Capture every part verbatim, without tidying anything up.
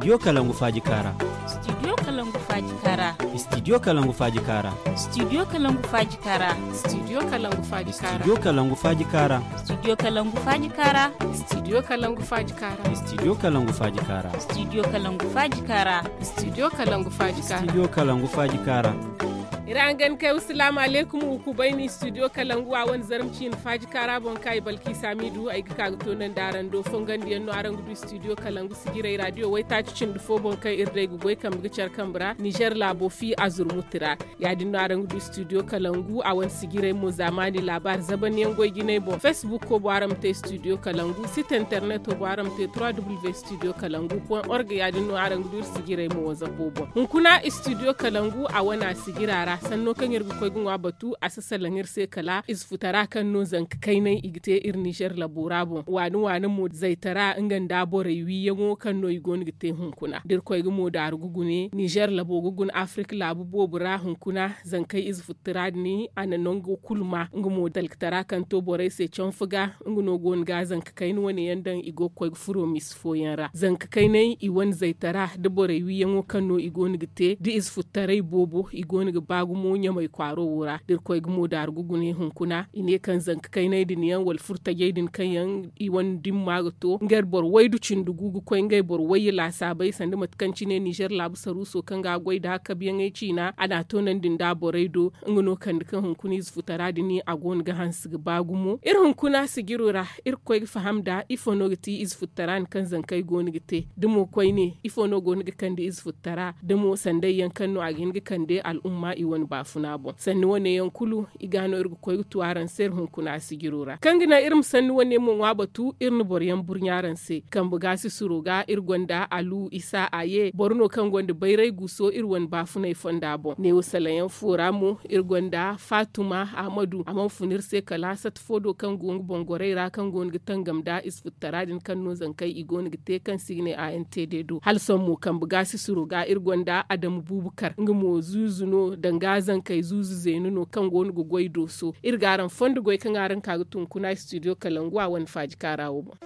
Studio Kalangu Faji Kara. Studio Kalangu Faji Kara. Studio Kalangu Faji Kara. Studio Kalangu Faji Kara. Studio Kalangu Faji Kara. Studio Kalangu Faji Kara. Studio Kalangu Faji Kara. Studio Kalangu Faji Kara. Studio Kalangu Faji Kara. Studio Kalangu Faji Kara. Studio Kalangu Faji Kara. Studio Kalangu Faji Kara. Irangan kai assalamu alaikum ku baini studio Kalangu a wani zarmcin Faji Kara bon kai balki Samidu ai ga to nan daran do fongan diyan no aran gudu studio Kalangu sigire radio wai ta cin dufo bon kai irde gu boy kam gicar kambra Niger labo fi azur mutira ya din no aran gudu studio Kalangu a wani sigire mu zamani labar zaban yan goy gine bon Facebook ko baram te studio Kalangu site internet ko baram te w w w studio kalangu point org ya din no aran gudu sigire mu wazabo bon hun kuna studio Kalangu a wana sigirara sanno kan yirgu koy gunwa batu a sasalan hirse kala is futara kan no zan kai nan igite ir Niger laborabo wani wani mu zaitara ingan da bore wi yango kan no igon gite hunkuna dir koy gumo da rugugune Niger labo gugun Africa labu bobura hunkuna zan kai is futara ni anan go kulma ngumo dalktara kan to bore se chonfuga nguno gon ga zan kai ni wani yandan igo koy furo mis foyanra zan kai nan i won zaitara da bore wi yango kan no igon gite di is futarai bobo igon ga gumo nya mai kwaro wura dir koy gumo dar gugune hunkuna ine kan zank kai nay din yan wal furta jeidin kan yan i wan dim magato ngar bor waydu cindugu koy ngay bor wayi la sabai sande matkanci ne Niger labu saruso kan ga goy da haka biyan ai cina ana to nan din da boreido nguno kan kan hunkuni futara dini agon ga hans ga bagumo ir hunkuna sigirura ir koy fahamda ifono giti is futaran kan zankai goni gite dumo koy ne ifono goni ga kan di is futara dumo sandai yan kan no agin ga kan de al'umma i wani bafuna bon sanni wane yankulu igano irgu koy tuwaran ser hun kuna sigirura kangina irim sanni wane mun wabatu irni boryan burnyaran se kan buga si suruga irgonda alu isa aye borno kan gonda bayrai guso irwan bafuna fonda bon ne wasalayan furamu irgonda fatuma ahmadu amman funir se kala sat fodo kan gongu bongoreira kan gongu tangamda isfutaradin kan no zankai igon gite kan signe a N T D do halson mu kan buga si suruga irgonda adamu bubukar ngimo zuzuno dangazan kai zuzu zenuno kan gonu go goido so irgaran fondo goy kan aran kaga tun kuna studio Kalangu a wani Faji Karawo ba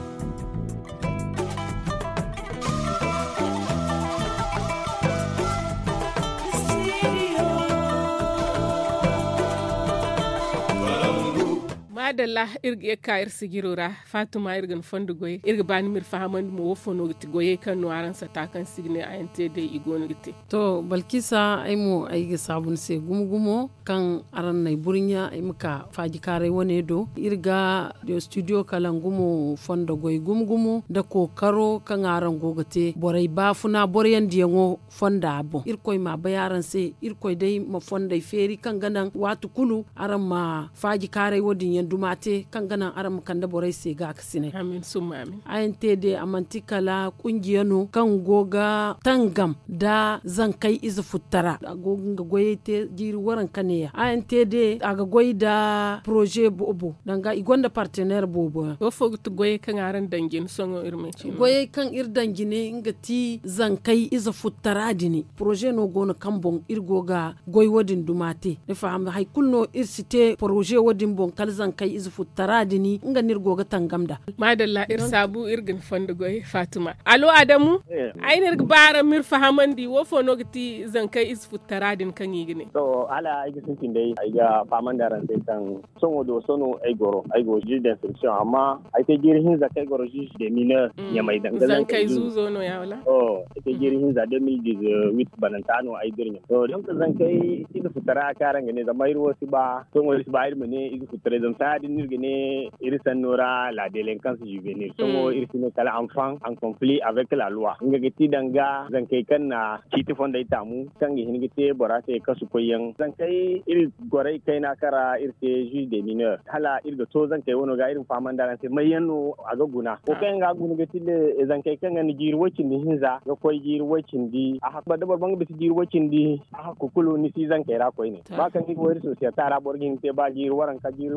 madalla irga ya kayar sigirora Fatuma irgan fondo goy irga bani mir fahaman mo wofono giti goye kan no aran sa ta kan signe a N T D igon giti to balkisa ai mo ai ga sabun se gumugumo kan aran nay burnya ai muka Faji Kare wone do irga do studio Kalangu mo fondo goy gumugumo da ko karo kan aran gogate borai bafuna boryan diyango fonda abo irkoy ma bayaran se irkoy dai ma fonda feri kan ganan watu kulu aran ma Faji Kare wodin yan dumate kan ganan aram kan da borai se ga kasine amin summa amin A N T D amantikala kungiyano kan goga tangam da zan kai izu futara agogin ga goyete jiri waran kaneya A N T D aga goy da projet bobo danga igonda partenaire bobo wo fogutu goye kan aran dangin songo irmeci goye kan ir dangine ngati zan kai izu futara dini projet no gono kambon irgoga goy wodin dumate ne fam hay kulno irsite projet wodin bon kal zan kai izu futara dini nga nirgoga tangamda madalla ir sabu irgin fondo goy Fatuma alo Adamu ay nirg bara mir fahamandi wo fono gati zan kai izu futara din kan yigine to ala ay gisin dai ay ga famandaran dai kan songo do sono ay goro ay go juge d'instruction amma ay te jirhin za kai goro juge de mineur ya mai dangalan zan kai zuzo no ya wala oh te jirhin za deux mille dix-huit banantano ay dirnya to don zan kai izu futara karan gane da mai ruwa ba songo is ba irme ne izu futara zan ta din nirgene irisan nora la délinquance juvénile songo irisine kala enfant en conflit avec la loi nga gati danga zan kai kan na kiti fonda itamu kan gi hingite borase kasu koyen zan kai iri gorai kai na kara irte juge des mineurs hala irga to zan kai wono ga irin faman daran sai mai yanno aga guna ko kai ga gunu gati le zan kai kan ni jiri wacin di hinza ga koy jiri wacin di a hakba da banga bi jiri wacin di a hakku kulu ni si zan kai ra koy ne ba kan ki wori so sai tara borgin te ba jiri waran ka jiri waran za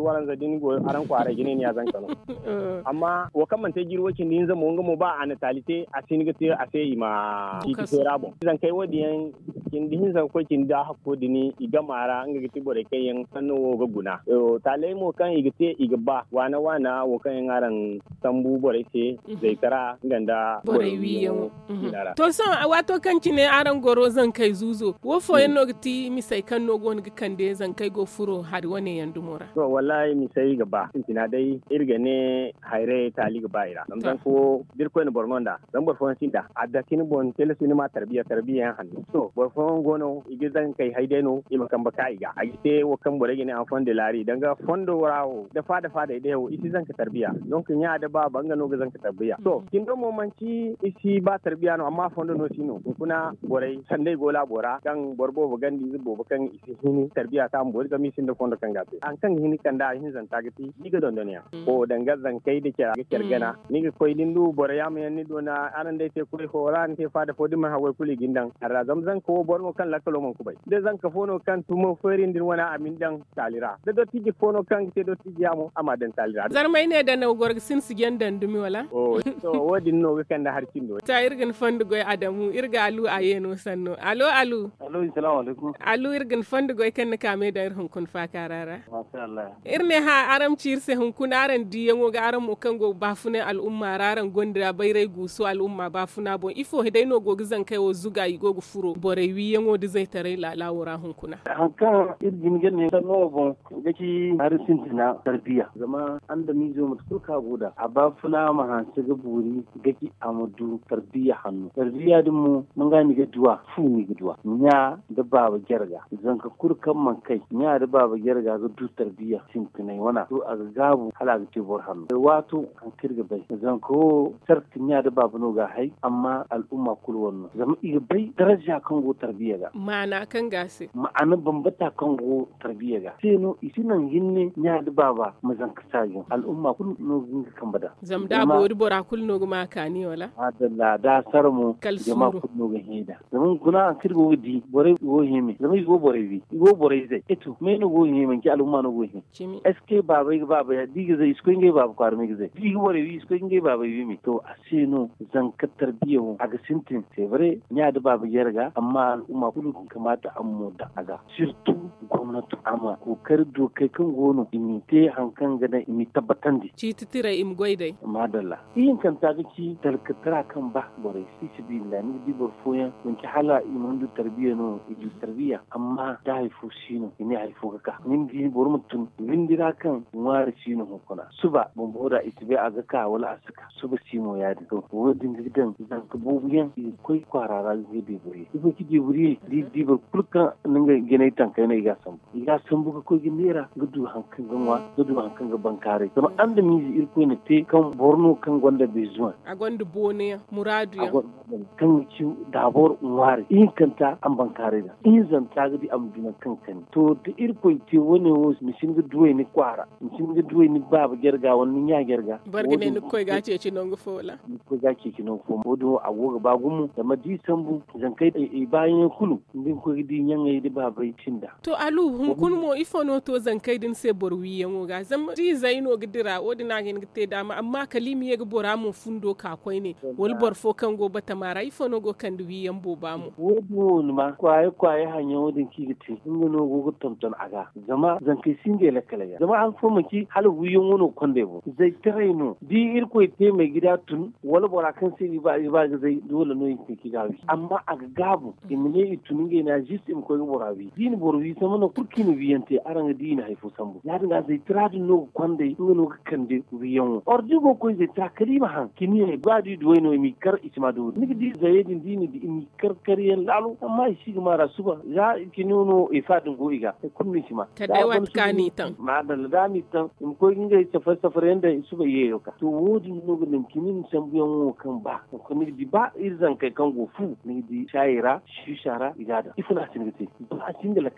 din go aran kwara gine ne ya zan kano amma wa kan man ta girwo kin din zama ngamo ba a natalite a sin gate a sai ma titi sai rabo zan kai wadiyan kin din zan ko kin da hakko dini iga mara an ga tibo da kai yan sanno ga guna yo talai mo kan igite igba wana wana wo kan aran sambu bore ce zai tara ganda bore wiyan to son wato kan kine aran goro zan kai zuzo wo fo yan nogti mi sai kan no gon kan de zan kai go furo har wane yan dumura to wallahi mi sai gaba tintina dai irga ne haire tali gaba ira dan zan ko dirko ne bormonda dan borfon sinda adda kin bon tele sinima tarbiya tarbiya hannu to borfon gono igi zan kai haide no ima kan baka iga agite wo kan bore gene an fonde lari danga fondo warawo da fada fada ide yo isi zan ka tarbiya don kin ya da ba banga no ga zan ka tarbiya to kin do momanci isi ba tarbiya no amma fondo no sino kuna bore sande gola bora kan borbo bugandi zubo kan isi hini tarbiya ta mbor ga mi sin da fondo kan gabe an kan hini kan da hin zan tagati diga don doniya ko danga zan kai da kira kirgana ni ga koy dindu bore ya men ni dona anan dai te kuri horan te fada fodi man hawai kuli gindan arra zam zan ko borno kan lakalo man kubai de zan ka fono kan tumo ferin din wana amin dan talira da do tiji fono kan te do tiji amo ama dan talira zarmai ne da na gorg sin sigen dan dumi wala o to wodin no kan da harkin do ta irgin fandu goy adamu irga alu ayeno sanno alo alu alo assalamu alaikum alu irgin fandu goy kan ka me da irhun kun fa karara masha Allah irne ha aram cirse hun kun aran diyango ga aram mo kan go bafune al umma raran gondira bayrai guso al umma bafuna bon ifo hedai no go gizan kai wo zuga yi go furo bore wiyango di zai tare la lawura hun kuna hankan irgin gane da no bon gaci harisin tina tarbiya zama an da mizo mutul ka goda a bafuna ma han ga buri gaci amadu tarbiya hannu tarbiya din mu mun ga ni ga duwa fu ni ga duwa nya da baba gerga zan ka kurkan man kai nya da baba gerga ga du tarbiya sin tunai wana to a gabu hala ga tibor hannu wato an kirga bai zan ko sarki nya da baba no ga hai amma al'umma kul wannan zama iga bai daraja kan go tarbiya ga ma'ana kan gase ma'ana bambata kan go tarbiya ga sai no isinan hinne nya da baba mazan kasajin al'umma kul no ginga kan bada zam da bo bora kul no ma kani wala adalla da sarmu jama kul no ga heda zaman kuna an kirgo di bore go hime zaman go bore wi go bore zai eto me no go hime ki al'umma no go hime eske baba ga baba ya diga zai isko ngai baba kwar me zai diga bore wi isko ngai baba wi mi to asino zan ka tarbiya a ga sintin sai bare nya da baba yarga amma al'umma kul kamata an mu da aga sirtu gwamnati amma kokar dokai kan gono imite hankan gada imi tabbatan di ci titira im goidai madalla yin kan ta ci talkatara kan ba bore si si billah ni di bor foyan mun ki hala iman du tarbiya no idi tarbiya amma da haifu shino ni haifu ka nin di bor mutun windira kan wari shino hukuna suba bon boda itibe aga ka wala asuka suba simo ya di to wodin gidan zan ka bubuyan koi kwarara zai be bure ibo ki di bure di di bor kulka ninga gene tankai na iga sam iga sam buka ko ginera gudu hankan ganwa gudu hankan ga bankare kuma an da mizi irko ne te kan borno kan gonda be zuwa a gonda bone muradu ya kan ci dabor wari in kanta an bankare da in zan ta gidi am dina kan kan to da irko te woni wo mishin ga duwe ni kwara mishin ga duwe ni baba gerga wonni ya gerga bargane ni koy gace ci nongo fola ni ko gace ci nongo fo modo agoga bagumu da madi sambu zan kai e bayan kulu ndin ko gidi nyanga yi baba tinda to alu hun kun mo ifono to zan kai din se borwi yango ga zam ri zaino gidira wodi na gin gite dama amma kalimi ye bora mu fundo ka koi ne wal borfo kan go bata mara ifono go kan duwi yan bo ba mu wodi won ma kwaye kwaye hanya wodin ki gite ngono go go tonton aga zama zan kai singe la kala ya zama an fo maki hal wiyon wono konde bo zai traino di irko te mai gida tun wal bora kan sai ba ba zai dole no yin ki gawi amma aga gabu imne ituninge na jist im ko go borawi din borwi sama no kurkini wiyante aranga dina haifu sambu ya dinga zai tradu no konde ngono kande wiyon ordi go ko zai ta kalima han kini ne gwadi duweno mi kar isma do ni di zayedin dini di mi kar kariyan lalu amma shi ma rasuba ya kini no ifadin go iga kunni shi ma ta dai wat kani tan ma da ladani tan im ko inga safar safar yanda suba yeyo ka to wodi no go nin kini sambu yan kan ba ko ni di ba irzan kai kan go fu ni di shaira shishara igada ifuna sinigite ba singa la kala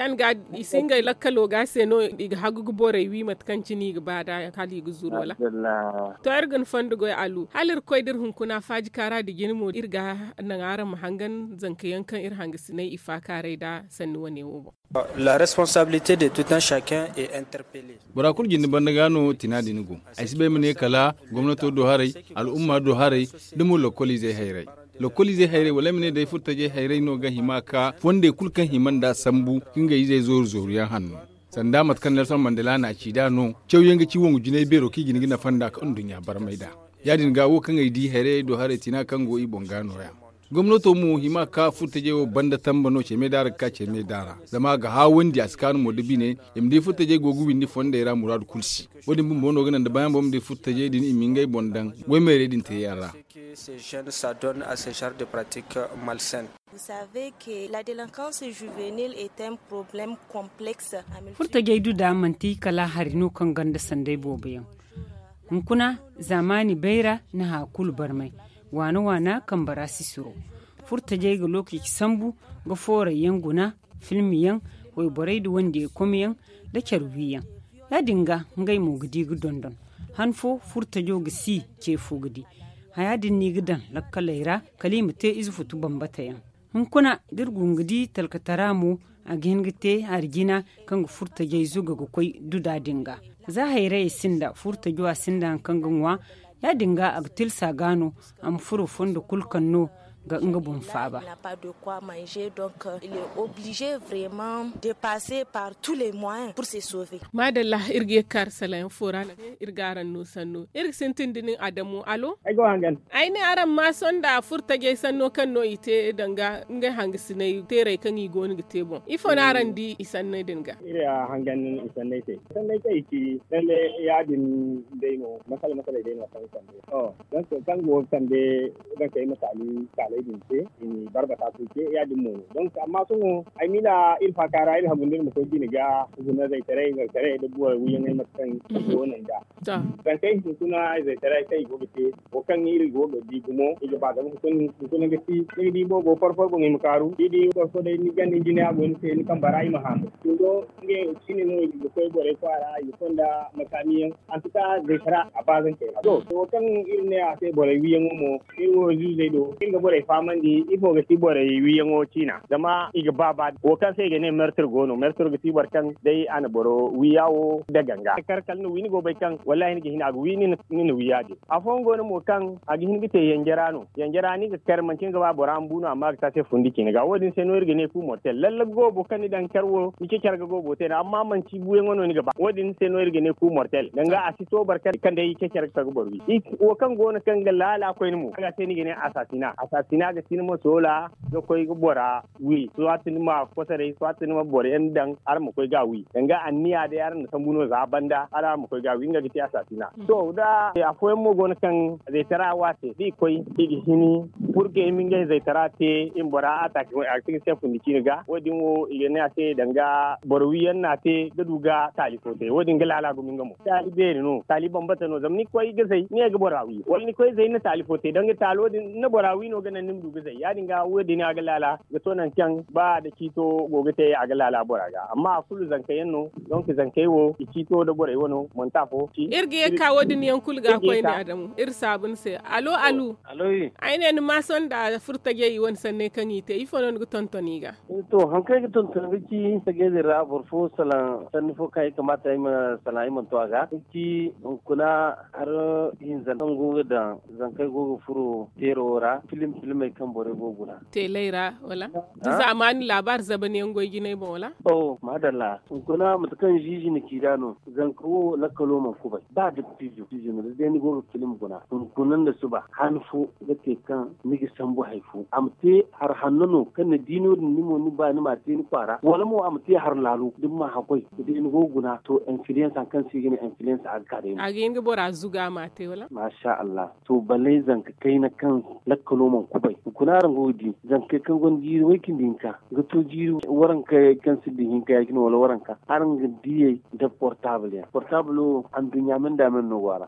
yan ga isinga lakkalo ga seno iga hagugu bore wi matkanci ni ga bada kali ga zuru wala to ergan fandu go alu halir koydir hun kuna faji kara da ginmo irga nan aran mahangan zanka yankan ir hangisinai ifa kare da sannu wane wo la responsabilité de tout un chacun est interpellée burakul gindi banda gano tinadi nugo aisibe mene kala gwamnato do harai al'umma do harai dumu lokoli zai hairai lokoli zai hairai wala mene dai furta je hairai no ga himaka wanda kulkan himan da sambu kinga yi zai zo zuriyan hannu sanda matkan Nelson Mandela na ci da no cew yanga ciwon gujine bero ki gini gina fanda kan dunya bar maida yadin gawo kan ai di hairai do harai tina kan go ibon gano ya gwamnato mu hima ka futa je wo banda tambano ce me dara ka ce me dara zama ga hawun di askanu modibi ne imdi futa je gogu windi fonda era murad kulsi wodi bum bono ganan da bayan bom di futa je din imingai bondan we mere din te yara ces jeunes s'adonnent à ce genre de pratiques malsaines. Vous savez que la délinquance juvénile est un problème complexe. Furta gaidu da manti kala harino kan ganda sandai bobayan. Hunkuna zamani baira na hakul barmai. Wana wana kan bara sisiro. Furta je ga lokaci sambu ga fora yanguna filmiyan wai borai da wanda ya komiyan da kyarwiyan. Ya dinga ngai mu gidi gudondon. Hanfo furta jo ga si ce fu gidi. Hayadin ni gidan lakkalaira kalimu te izu futu bambata yan. Hunkuna dirgun gidi talkatara mu a gengite argina kan furta je zuga ga koi duda dinga. Za haire sinda furta jo a sinda kan ganwa ya dinga a tilsa gano am furu fondo kulkanno ga nga bon faba. Il n'a pas de quoi manger donc il est obligé vraiment de passer par tous les moyens pour se sauver. Madalla irge kar salayan fora na irgaran no sanno. Ir sentin dinin Adamu alo? Ai go hangan. Ai ne aran ma sonda furta ge sanno kan no ite danga nga hangisine tere kan i goni gite bon. Ifo na aran di isanne dinga. Ira hangan isanne te. Sanne kai ki lalle ya din dai no masala masala dai no san san. Oh, dan kan go kan de ga kai misali laidin ce in barbata su ke ya dimmo don amma sun ai mila il fakara il habundir mu ko gini ga guna zai tare ga tare da buwa wuyan ai matan wannan da kan kai su suna zai tare kai go ke ko kan il go do di gumo il ba da kun kun ga ti ni di bo go farfar go mi karu di di ko so dai ni gandi jini abun sai ni kan barai maham to do nge shine no di ko gore fara yi konda makamiyan an tuka zai tara a bazan kai to to kan il ne a sai bore wuyan mu il wo zai do kin ga bore faman di ifo ga tibore wiyan o China zama iga baba o kan sai ga ne mertur gono mertur ga tibar kan dai ana boro wiyawo da ganga karkal no wini go bai kan wallahi ni hina ga wini ni ni wiyade afon gono mo kan agi hin bite yanjarano yanjarani ga karmancin ga babora ambuno amma ta sai fundi kin ga wodin sai no irga ne ku motel lallab go bo kan dan karwo ni ke karga go bo te amma man ci buyen wono ni ga ba wodin sai no irga ne ku motel danga asito barkar kan dai ke karga go borwi o kan gono kan ga lala ko ni mu ga sai ni ga ne asasina asasina ga sinimo sola do koy go bora wi so atinima kosare so atinima bore en dan ar mo koy ga wi danga anniya da yaran da sambuno za banda ara mo koy ga wi ngati asasina to da afoy mo gon kan zai tara wate di koy digi hini pour que min ga zai tara te in bora ata ko acting chef ni kiniga wodin wo igene ate danga bor wi en na te gaduga talifo te wodin ga lala go min ga mo talibe no taliban bata no zamni koy ga zai ne ga bora wi wal ni koy zai na talifo te danga talo din na bora wi no ga nan nim zai ya dinga wodi ne aga lala ga tonan kyan ba da kito gobe te aga lala boraga amma kullu zankai yanno donc zankai wo kito da borai wono montafo irge ka wodi ne yankul ga koy ne Adamu ir sabun se alo alu alo ai ne ma son da furta ge yi won sanne kan yi te ifo non gu tontoni ga to hankai ga tontoni ki tage da rabor fo sala sanne fo kai kamata yi ma sala yi man to aga ki kuna har yin zan go da zankai go furo terora film film mai kan bore goguna te laira wala di zamani labar zabane ngoy gine ba wala oh madalla kuna mutakan jiji ne kidano zan ko lakalo man kubai ba da tijo tijo ne da ni go film guna kunan da su ba hanfu dake kan migi sambu haifu amte har hannono kan dino ni mo ni ba ni ma te ni kwara wala mo amte har lalu dum ma hakoi da ni goguna to influence an kan sigine influence a gare ni a gin go bora zuga ma te wala masha Allah to balle zan kai na kan lakalo man kubai kunaran godi zan kai kan gon jiri wai kin dinka ga to jiri waran kai kan sidin hinka yakin wala waran ka har ga diye da portable ya portable an dunya men da men no wara kuma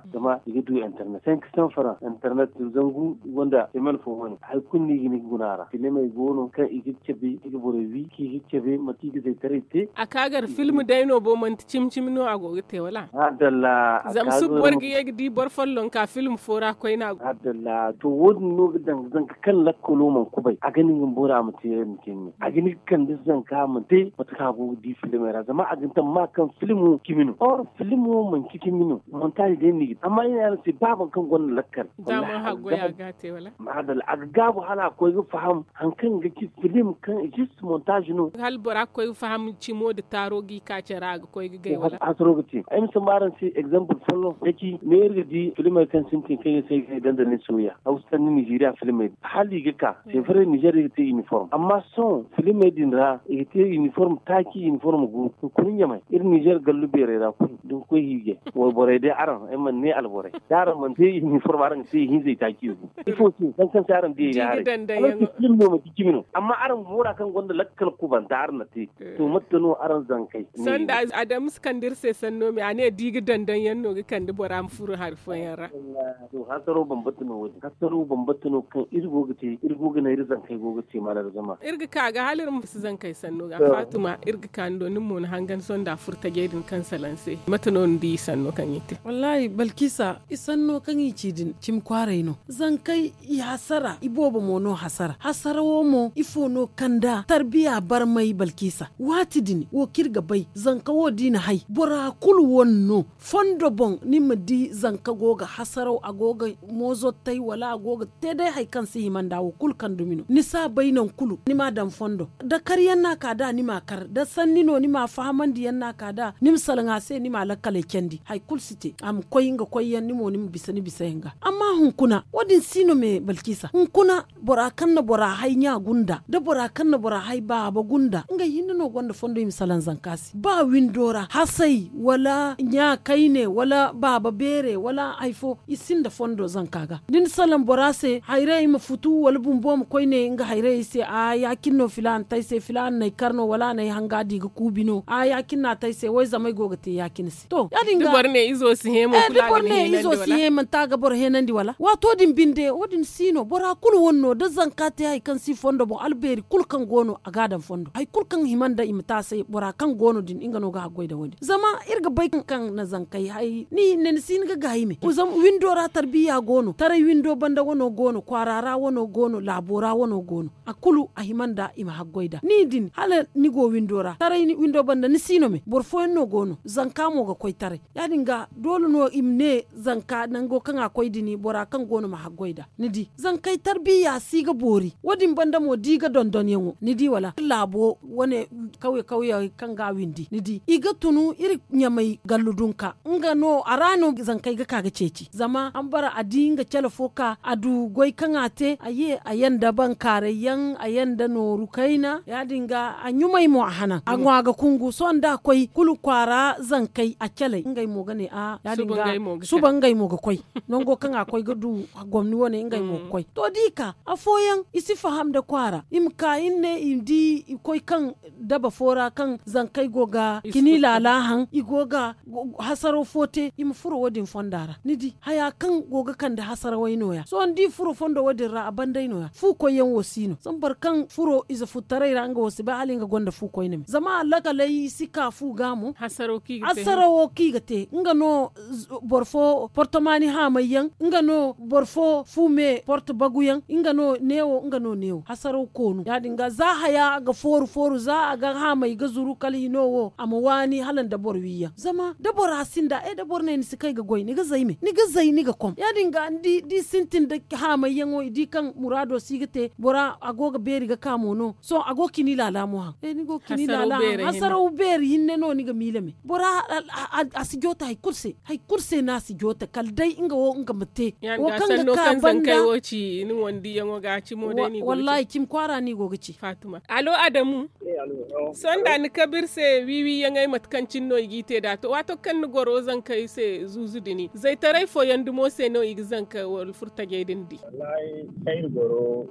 iga du internet cinq cents francs internet zangu wanda emal fo woni hay kunni gini gunara filme gono kan iga cebe iga bore wi ki iga cebe mati iga zai tarete akagar film dayno bo man cimcimno ago te wala adalla zam su borgi yeg di bor follon ka film fora koyna adalla to wodin no gidan zan kan lakkolo man kubai a ganin gumbura mate mutun a ganin kan zan ka mate mata ka go di film ra zama a gintan ma kan filmu kimino or filmu man kimino montage de ni amma ina sai baban kan gonna lakkar dama ha goya gate wala adalla agabu hala ko ga faham hankan ga ki film kan just montage no hal bora ko faham cimo da tarogi ka cera ga ko ga gai wala asrogati ai musamman sai example follow yake ne yarda di film kan sintin kai sai ga dandanin soya hausa ni Nigeria film hali ga ka sai fare Nigeria ta uniform amma son film din ra ite uniform taki uniform go kun yamai irin Niger gallu bere ra kun dun ko hige wo bore dai aran ai man ne albore daran man sai uniform aran sai hin zai taki go ifo ce dan kan saran dai ya hare film no maki kimino amma aran mura kan gonda lakkal ku ban dar na te to matano aran zan kai sanda adam skandir sai sanno mi ane digi dandan yanno ga kan dibora am furu harfan yara to hasaro bambatano wadi hasaro bambatano kan irgo gate irgo ga nai zan kai goga ce malar zama irga ka ga halin mu zan kai sanno ga Fatuma irga kan do nin mun hangan sonda furta gedin kan salanse matano ndi sanno kan yite wallahi balkisa isanno kan yi cidin cim kware no zan kai ya hasara ibobo mono hasara hasarawo mo ifono kanda tarbiya bar mai balkisa watidini wo kirga bai zanka wo dina hai bora kul wonno fondo bon nimma di zanka goga hasarau agoga mozo tai wala agoga te dai hai kan si man dawo kul kan dumino nisa bainan kulu nima dan fondo da karyan na kada nima kar da sannino nima fahaman diyan na kada nim salanga se nima lakale kendi hai kul site am koyinga koyen nimo nim bisani bisayenga amma hunkuna wadin sino me balkisa hunkuna bora kanna bora hai nya gunda da bora kanna bora hai ba ba gunda nga hinno gonda fondo im salan zankasi ba windora hasai wala nya kaine wala baba bere wala aifo isinda fondo zankaga din salan borase hayre im futu wala bumbom koine nga hayre ise a yakinno filan taise filan nay karno wala nay hangadi ga kubino a yakinna taise wai zamai gogate yakinsi to yadinga borne izo si hemo kula ga ne izo si hemo taga bor henandi wala wato din binde odin sino bora kul wonno da zankate hay kan si fondo bo alberi kul kan gono aga dan fondo hay kul kan himanda imta sai bora kan gono din ingano ga goida wodi zama irga bai kan na zankai hay ni nen sin ga gaime uzam window ra tarbiya gono tare window banda wono gono kwarara wono gono labora wono gono akulu a himanda ima haggoida ni din hala ni go window ra tare ni window banda ni sino me borfo no gono zanka mo ga koy tare yadinga dole no imne zanka nango kan akoy dini bora kan gono ma haggoida ni di zankai tarbiya siga bori wodin banda mo diga dondon yengo ni di wala labo wone kauye kauye kan ga windi ni di iga tunu iri nyamai galludunka nga no arano zankai ga kaga ceci zama an bara adinga telefoka adu goy kan ate aye ayanda bankare yan ayanda no rukaina ya dinga anyumai mo hana anwa ga kungu sonda koi kulu kwara zankai a kele ngai mo gane a ya dinga suban ngai mo ga koi nongo kan akwai gadu gwamni wone ngai mo koi to dika afoyan isi faham da kwara imka inne indi koi kan daba fora kan zankai goga kini lalahan igoga hasaro fote im furo wodin fondara nidi haya kan goga kan da hasara wainoya so ndi furo fondo wodin ra abandainoya fu ko yen wosino sambar kan furo iza futare ranga wosiba halinga gonda fu ko inem zama allaka lay sika fu gamu hasaro ki gate hasaro ki gate nga no borfo portomani ha mayan nga no borfo fu me porto baguyan nga no newo nga no newo hasaro konu ya dinga za haya ga foru foru za ga ha mai ga zuru kali nowo amwani halan da borwiya zama da borasinda e da borne ni sikai ga goy ni ga zaime ni ga zai ni ga kom ya dinga ndi di sintin da ha mai yango di kan murado sigate bora agoga beri ga kamono so ago kini lala mo ha e ni go kini lala hasaro beri hinne no ni ga mileme bora asigota hay kurse hay kurse na sigota kal dai inga wo inga mate wo kan ga ka banda woci ni wondi yango ga ci mo dai ni go wallahi kim kwara ni go gici Fatuma alo Adamu sonda ni kabir se wiwi yangai matkancin no igite da to wato kan ni goro zan kai se zuzu dini zai tarai fo yandu mo se no igzan ka wal furta gedin di wallahi kai goro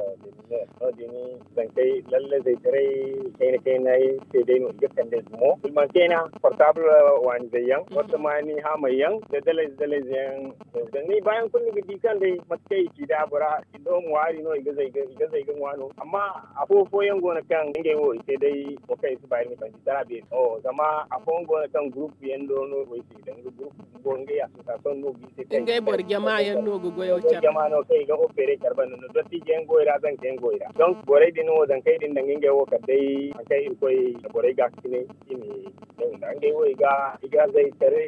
da no dini zan kai lalle zai tarai kai kai nai se dai no gakan da mo man kena portable wani zayan wata mani ha mai yan da dalai dalai yan da ni bayan kun ni gidi kan dai matkai ki da bura ido mu wari no igazai igazai gan wano amma afofo yan gona kan nge wo ite dai o kai su bayar mi kan tara be o zama afon gona kan group yan do no wo ite dan group bonge ya ta son no bi se kai ngai bor jama yan no go goyo char jama no kai ga opere karban no do ti gen goira zan gen goira donc bore din no dan kai din dan nge wo ka dai kai koi bore ga kine kini dan nge wo iga iga zai tare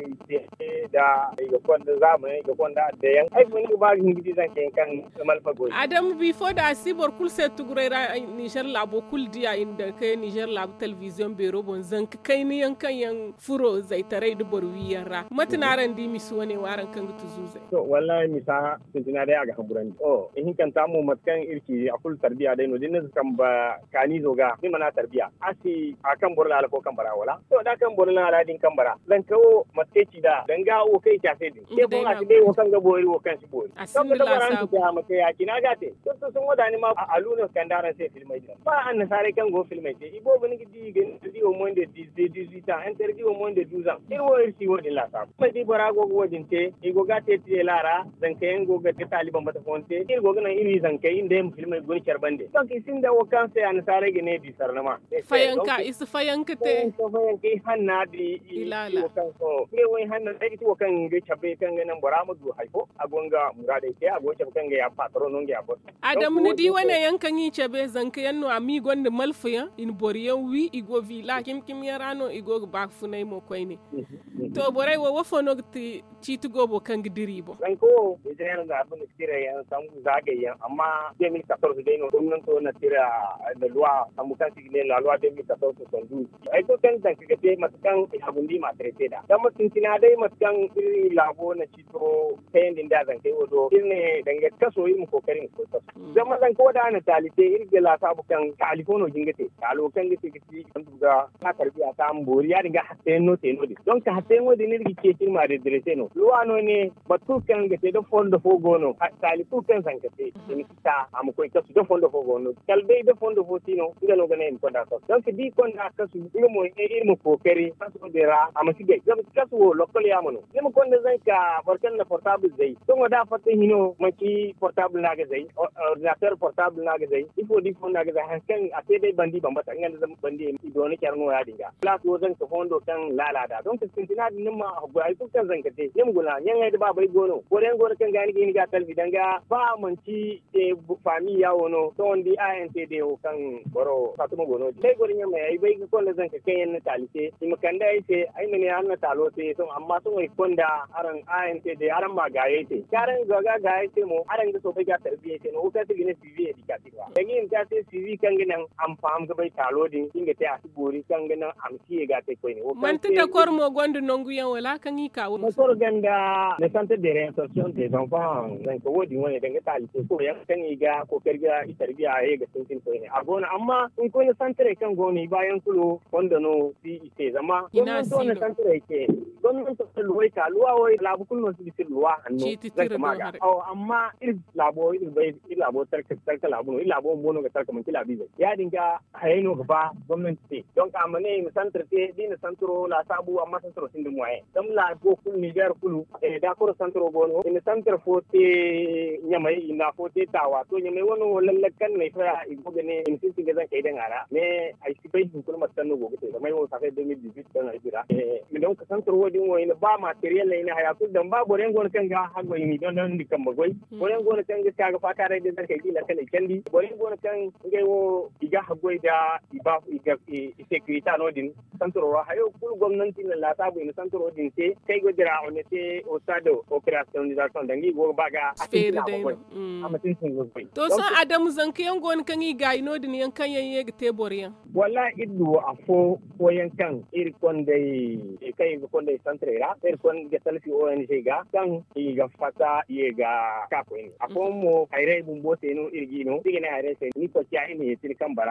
da iga kwanda zamu iga kwanda da yan ai mun ba ngidi zan ken kan malfa goyi adam before da sibor kul se tugurera Niger labo kul dia inda kai Niger labo television bero bon zan kai ni yan kan yan furo zai tare da borwiyara matinaran di misu wane waran kan gutu zuze to wallahi misa tintina dai aga hamburan oh in kan tamu matkan irki akul tarbiya dai no dinne kan ba kani zoga ni mana tarbiya asi akan borla ala ko kan bara wala to da kan borla ala din kan bara dan kawo matkeci da dan ga o kai ta sai din ke bon a dai o kan ga boyi o kan shi boyi to da baran ta makai ya kina gate to sun wadani ma aluno kandaran sai filmai ba an sare kan go filmai sai ibo bani gidi gen di o monde di di di ta interview o monde duzan irwo irsi wodi la sa mai di bara go go dinte igo gate ti lara dan kayen go ga taliban bata fonte irgo gana iri zan kai inde filmai go charbande donc isin da o kan sai an sare gene di sarnama fayanka is fayanka te so fayanka hanna di ilala kan so ne wai hanna dai ti o kan ga chabe kan ganan bara mu du haifo agonga murade ke ago chabe kan ga ya patrono ga bo adam ni di wane yankan yi chabe zan kai yanno ami gonde malfuya in boriyan wi igo vila kim kim yarano igo ba funai mo koyni to borai wo wofo no ti citu go bo kan gidiri bo dan ko idan ga abin tira yan san zage yan amma deux mille quatorze dai no dum to na tira da loi samu kan signe la loi deux mille quatorze son douze ai to kan dan ke te matkan abundi ma trete da dan mutun tina dai matkan iri labo na cito kayan din da zan kai wodo ne dange kaso yi mu kokarin ko ta zama dan ko da na talite iri la sabu kan californo jingete kalo kan gite gite kan duga na tarbiya ta mbori ya dinga hatte no te no di donc hatte ngo di nirgi ke kin ma de dresse no luano ne batu kan gite do fondo fogo no tali pu kan san gite ni ta am ko kasu do fondo fogo no kalbe do fondo fotino ngal no gane ko da so donc di kon da kasu ni mo e irmo ko keri kasu de ra am sige gam kasu wo lokol ya mono ni mo kon da zan ka barkan na portable zai to ngo da fatte hino maki portable na ga zai ordinateur portable na ga zai ifo di fon na ga zai kan a sai dai bandi ban bata ngal zan bandi ido ne kyarno ya dinga plus wo zan ka fondo kan lalada don ka tintina din ma go ai ku kan zan ka te nim gula nyan ai da ba bai gono ko den gona kan gani gini ga talbi danga ba manci e fami ya wono to ndi A N T D o kan boro fatuma gono dai gorin nyama ai bai ko le zan ka kan na talite im kan dai sai ai ne an na talo te to amma to wai konda aran A N T D aran ma ga yace karan ga ga yace mo aran ga so bai ga tarbiye te no ka tigine C V educative dagi in ta sai C V kan ginan am fam ga bai talo din inga ta asibori kan ginan am ci ga te ko ne man ta kor mo gondu nongu yan wala kan yi kawo mo sor ganda ne centre de réinsertion des enfants dan ko wodi woni daga tali ko yan kan yi ga ko kerga itarbiya ai ga tintin ko ne agona amma in ko ne centre kan goni bayan kulo wanda no fi ite zama ina so ne centre ke gwamnati ta luwai ta luwa wai labu kullum su bisir luwa hannu zai kama ga amma ir labo ir bai ir labo tarka tarka labo ir labo bono ga tarka mun kila bize ya dinga hayno gaba gwamnati don ka amane mu santar te dina santro la sabu amma santro sin dum waye dam la go kul niger kulu e da ko santro bono in santar fote nyamai ina fote tawa to nyamai wono lallakan ne fa igo gane in sin ga zan kai dan ara me ai sibai kul matano go gite mai wo sa kai deux mille dix-huit dan ai bira e mi don ka santro wodi wo ina ba material ne haya kul dan ba boren gon kan ga hago ni don don dikan bagoi boren gon kan ga ga fata rai dan kai kila kan kandi boren gon kan ngai wo iga hagoi da iba iga security no din santro wa hayo kul gwamnati na la sabu ni santro din te kai go dira on te o stado operationalisation dangi go baga fere dai amma tin sun go to san adamu zanke yan gon kan yi ga ino din yan kan yaye ga te boriyan wallahi iddu afo ko yan kan ir kon dai kai go kon dai santre ra ir kon ga talfi O N G ga kan iga fata iga ka ko ni afo mo hayre bumbo te no irgi no digene hayre se ni ko kya ni tin kan bara amma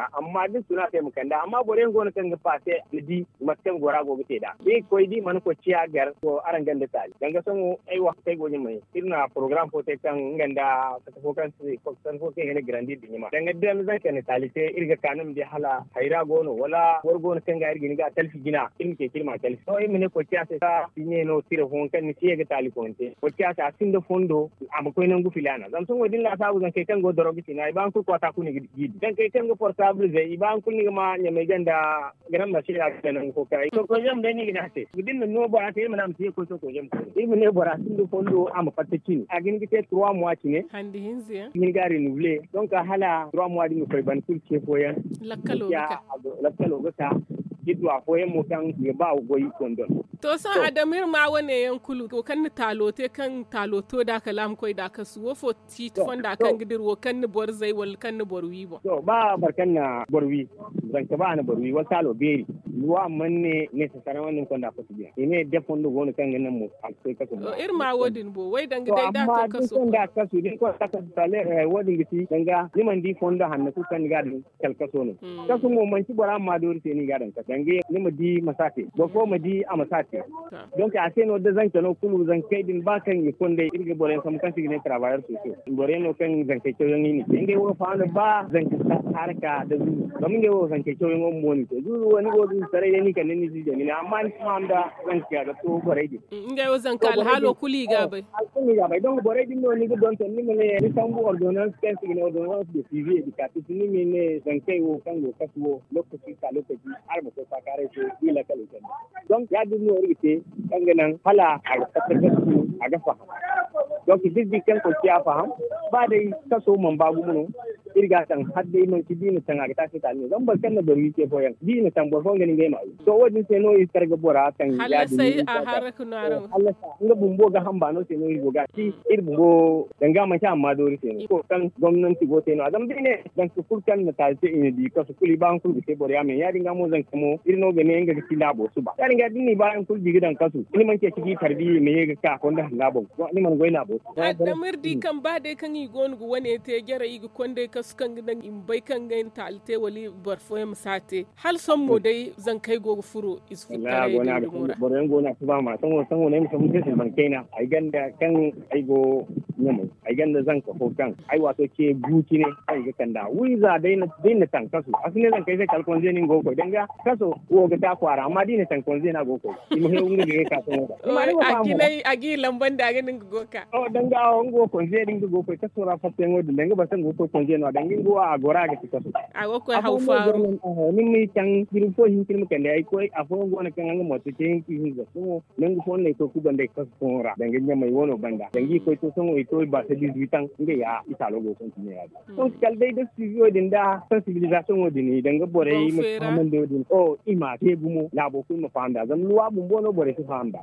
ma duk suna sai mukanda amma bore ngo kan ga fase di matkan gora go bite da be koy di man ko ciya gar ko aran ganda tali danga son ai wa kai go mai irna program ko te kan ganda ta ko kan su ko san ko ke ne grandi di ma danga dem zan kan tali te irga kanum di hala haira gono wala wor gono kan ga irgi ga talfi gina in ke kirma talfi so ai mene ko ciya sa tinye no tire hon kan ni ciya ga tali ko te ko ciya sa sin da fondo am ko nan gu filana zan son wadin la sabu zan kai kan go dorogi tina iban ku ko ta ku ni gidi dan kai kan go portable zai iban ku ni ma nya mai ganda garan ma shi ga nan ko kai to ko jam dai ni gina te gidin no bo ate mana am ko to ko jam ko ibi ne bora sin da fondo am patakin agin gite trois mois ne handi hinzi min gari nuvle donc hala trois mois di ko ban ku ce foyan lakkalo ka lakkalo ka gidu a foyan mo kan ya ba goyi kondon to san adamir ma wane yan kulu ko kan talote kan taloto da kalam koi da kasu wo fo ti fonda kan gidir wo kan bor zai wal kan bor wi bo to ba barkan na borwi zan ka ba na borwi wa talo beri wa manne ne sa sanan wannan kon da ko tiya ine de fondo gono kan nan mu a kai kasu o irma wodin bo wai dan gidai da to kasu to da kasu din ko ta kasu tale wodin giti danga liman di fonda hanna ku kan gadin kal kaso ne kasu mo man ci bora ma dori te ni gadan ka dange ni mu di masate bo ko mu di a masate donc a seno de zan kano kulu zan kai din ba kan yi konde irge bore sam kan sigine travailleur social bore no kan zan kai to ni ni inge wo fa ba zan ka harka da zu ba mun ge wo zan kai to ngo moni to zu wani go du sare ni kan ni ji ni amma ni fanda zan ka ga to bore di inge wo zan kal halo kuli ga bai kuli ga bai donc bore di no ni go don to ni ne ni sambu ordonnance kan sigine ordonnance de suivi éducatif ni ni ne zan kai wo kan go kaso lokaci ka lokaci har ba ko kare to ila kala donc ya du no ite kanganan hala a tabbatar su a ga faham donc duk dikan ko kiya faham ba dai kaso man babu mun irga tan hadde man ki dina tan aga tashi tani dan ba kan da bari ke boyan dina tan bo fonga ni mai to wajin sai no isar ga bora tan ya hala sai a haraku naro hala sa inga bumbo ga hamba no sai no irgo ga ti ir bumbo danga man ta amma dori sai no ko kan gwamnati go sai no adam dine dan su kulkan na ta sai in di kaso kuli ban kul sai bora men ya dinga mo zan kamo irno ga ne inga ki labo su ba ya dinga dinni bayan kul gidan kasu ni man ke ciki tarbi me ga ka konda labo ni man goyi labo da mirdi kan ba dai kan yi gongu wane te gera yi konde kasu kan gidan in bai kan gain talte wali barfo ya musate hal son mo dai zan kai go furo is futare da dumura boren gona su ba ma san san ne mutum sai ban kaina ai ganda kan ai go nyamu ai ganda zan ka ko kan ai wato ke buki ne ai ga kanda wiza dai na dai na tan kasu asine zan kai sai kalkon zai nin go ko danga kaso wo ga ta kwara amma dai na tan kon zai na go ko mu he unga ga ka so a ginai a gi lamban da ganin go ka o danga ngo kon zai nin go ko kaso ra fatte ngo danga ba san go ko kon zai no danga ngo a gora ga kaso a go ko hau faru ni mi tan girin ko hin kin kan dai ko a fo ngo na kan ngo mo to tin ki hin go so nan go ne to ku bande kaso ko ra danga nya mai wono banda dangi ko to so to ba ta dix-huit ans nge ya italo go kon tin ya so kal dai da studio din da sensibilisation wo din danga bore mu faman do din o ima te gumo la bo ku mu fanda zan luwa bun bono bore su fanda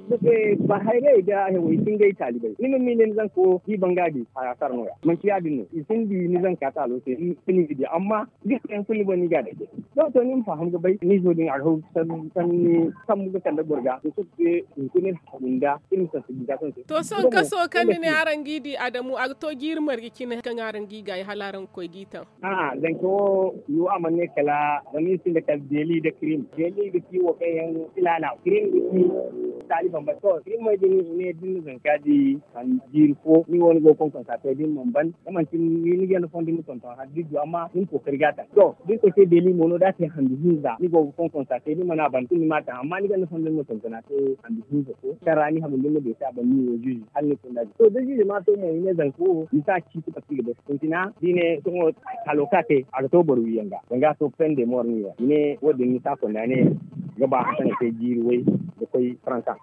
de ba haire da he wo tin gai talibai ni min ne zan ko di bangadi a sarno ya man kiya din isin di ni zan ka talo sai ni gidi amma duk kan kulli bani ga da ke don to ni faham ga bai ni zo din a ho san san ni kan mu ga kan da burga to su ke ni da in sensibilisation to son kaso kan ne aran gidi adamu a to girmar gikin kan aran giga ya halaran ko gitan a dan ko yu amanne kala da ni sin da kal deli da cream deli da ki wo kai yan ilala cream di taliban ba to cream mai din ne din zan kaji kan jir ko ni woni go kon kon sa te din mon ban man tin ni ni gena fondi muton to haddi ju amma ni ko kirgata to din ko te deli mono da te handi hinza ni go kon kon sa te ni mana ban tin mata amma ni gena fondi muton to na te handi hinza ko tarani ha mun din da ta ban ni woji hal ni kun da to da ji ma to mai ne zan ko ni sa ci ta ci da kuntina dine to kalokate a to boru yanga yanga to pende morni ne wodi ni ta ko ne gaba hasan te jirwai da kai franka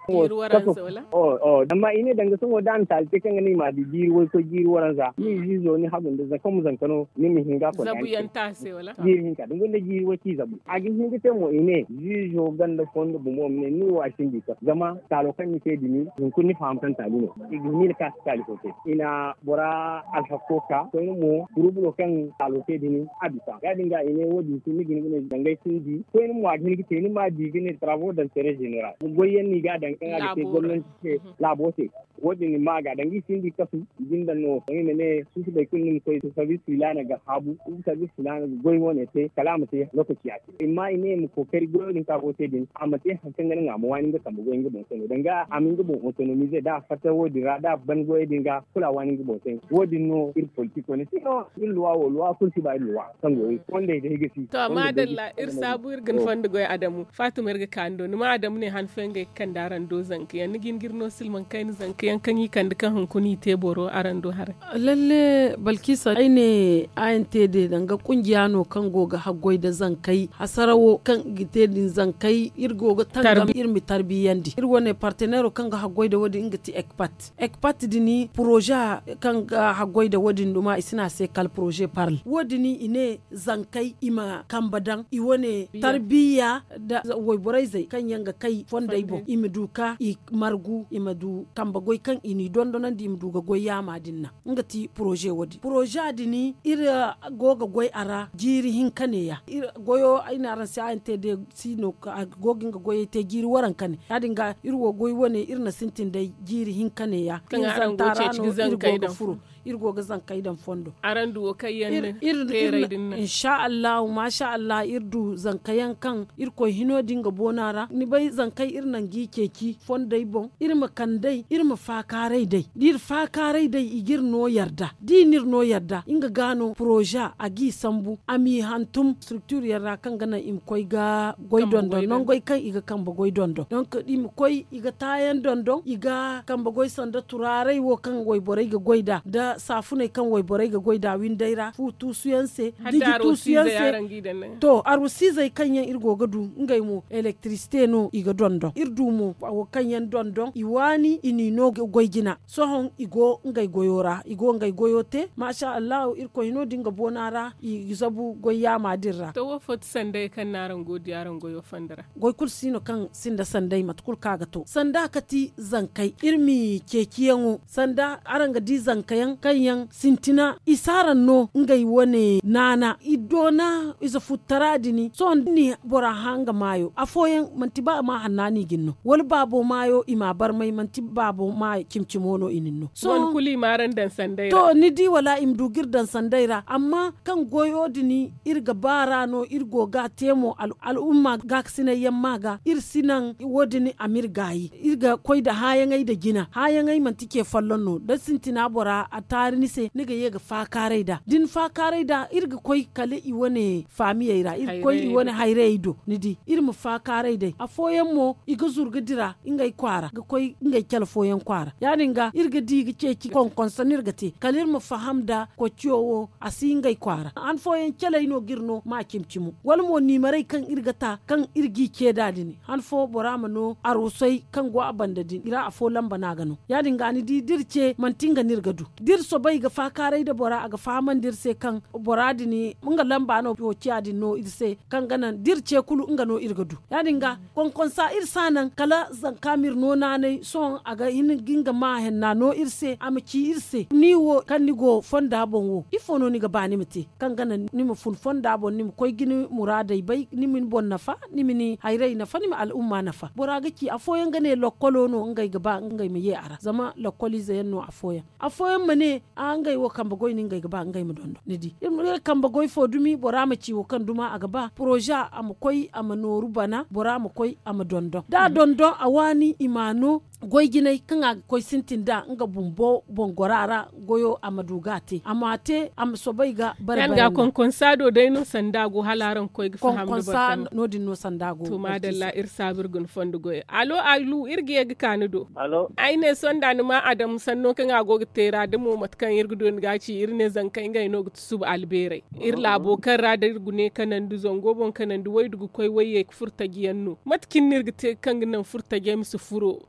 oh oh amma ine danga sun wadan talte kan ni ma di jirwai ko jirwaran za ni jizo ni hagun da zakon zan kano ni mi hinga ko zabu yanta se wala jirin ka dungun da jirwai ki zabu a gin hinga te mo ine jizo ganda fondo bu mo ne ni wa shin ka zama talokan ni te dini kun ni faham tan tali ne igni ka tali ko te ina bora alhakoka ko mo gurubulo kan taloke dini abisa ya dinga ine wodi sun ni gini ne dangai sun di ko ni mo a gini te ni ma digine travaux d'intérêt général goyen ni ga dan kan ga te gwamnati ce labote wodi ni ma ga dangi sindi kafu jinda no ngi mene su su bai kullum ko service filana ga habu service filana goy wone te kalama te lokaci ya ce imma ine mu kokari goyin ka bote din amate hankan ganin ga mu wani ga tambo goyin ga bon sai danga amin ga bon autonomy zai da fata wodi rada ban goyi dinga kula wani ga bon sai wodi no ir politiko ne sino ir luwa wo luwa kulti ba luwa kan goyi wanda da hige si to madalla ir sabu ir gan fanda goyi adamu fatima irga kando ni ma adamu ne han fenge kan daran do zanki yan gin girno silman kai ni zanki yan kan yi kan dukan hankuni te boro arando har lalle balkisa aine A N T D danga kungiya no kan goga haggoi da zankai hasarawo kan gite din zankai irgo ga tanga irmi tarbiyandi ir wone partenaire kan ga haggoi da wadi ingati ekpat ekpat dini projet kan ga haggoi da wadi nduma isina se kal projet parle wadi ni ine zankai ima kambadan i wone tarbiya da woyborai zai kan yanga kai fonda ibo imiduka i margu imadu kambagoi kan ini dondonan di imduga goy yama dinna ngati projet wadi projet dini ira goga goy ara jiri hinkane ya ira goyo aina ran sa ante de sino gogin ga goy te jiri waran kane yadinga irwo goy wone irna sintin dai jiri hinkane ya kan aran goce ci zan kai da furu irgo ga zan kai dan fondo arandu kai yan tere din insha Allah masha Allah irdu zan kayan kan irko hino dinga bonara ni bai zan kai irnan gikeki fondai bon irma kandai irma fakarai dai dir fakarai dai igir no yarda dinir no yarda inga gano projet agi sambu ami hantum structure yarda kan gana im koi ga goy dondo non goy kan iga kan ba goy dondo donc im koi iga tayan dondo iga kan ba goy sanda turarai wo kan goy borai ga goyda da safune kan wai borai ga goida windaira fu tu suyanse digi tu suyanse to arusi zai kan yan irgo gadu ngai mu electricité no iga dondo irdu mu awo kan yan dondo iwani ini no goygina sohon igo ngai goyora igo ngai goyote masha Allah irko hino dinga bonara izabu goyya madirra to wo fot sandai kan naran godi yaran goyo fandara goy kul sino kan sinda sandai matkul kaga to sanda kati zankai irmi kekiyango sanda aranga di zankayan kanyan sintina isaran no ngai wone nana idona iza futara dini so ni bora hanga mayo afoyen mantiba ma hanani ginno wal babo mayo ima bar mai manti babo ma kimkimono ininno so wal kuli maran dan sandaira to ni di wala im dugir dan sandaira amma kan goyo dini irga barano irgo ga temo al, al umma ga sina yamma ga irsinan wodini amir gayi irga koida hayangai da gina hayangai mantike fallonno da sintina bora a tarini se niga yega fakarai da din fakarai da irga koi kale i wane famiyai ir koi i wane haire ido nidi irmu fakarai dai a foyen mo iga zurga dira ingai kwara ga koi ingai kyal foyen kwara yani nga irga diga ceci kon konsan irga te kalir mu fahamda ko ciyowo asi ingai kwara an foyen kyalai no girno ma kimcimu wal mo ni marai kan irga ta kan irgi ke dadini an fo borama no arusai kan go abanda din ira a fo lamba na gano yani nga ni di dirce mantinga nirga du dir so bai ga fakarai da bora aga faman dirse kan boradi ni munga lamba no po ciadi no irse kan ganan dirce kulu nga no irgadu ya dinga kon kon sa irsanan kala zan kamir no nanai son aga hin ginga ma hen na no irse amci irse ni wo kan ni go fonda bon wo ifono ni ga bani mate kan ganan ni mu fun fonda bon ni mu koy gini muradai bai ni min bon nafa ni mini hayrai nafa ni al umma nafa bora ga ki afoyan gane lokolo no ngai ga ba ngai me ye ara zama lokoli zayen no afoyan afoyan mane an gai wo kamba goy ni ngai gaba ngai mu dondo nidi imre kamba goy fo dumi bora ma ciwo kan duma aga ba projet am koy am noru bana bora ma koy am dondo da dondo awani imano goy ginai kan koy sintinda nga bumbo bongorara goyo amadugate amate am sobai ga barbar yanga konkon sado dai no sandago halaran koy ga fahamdu bakkan no din no sandago to madalla ir sabir gun fondu goy alo alu irge ga kanudo alo aine sonda ni ma adam sanno kan ago tera da mu matkan irgudon gaci irne zankai ngai no sub albere ir labo kan rada irgune kanan du zongo bon kanan du waydugo koy waye furta giyanno matkin nirgite kan nan furta ge misu furo misu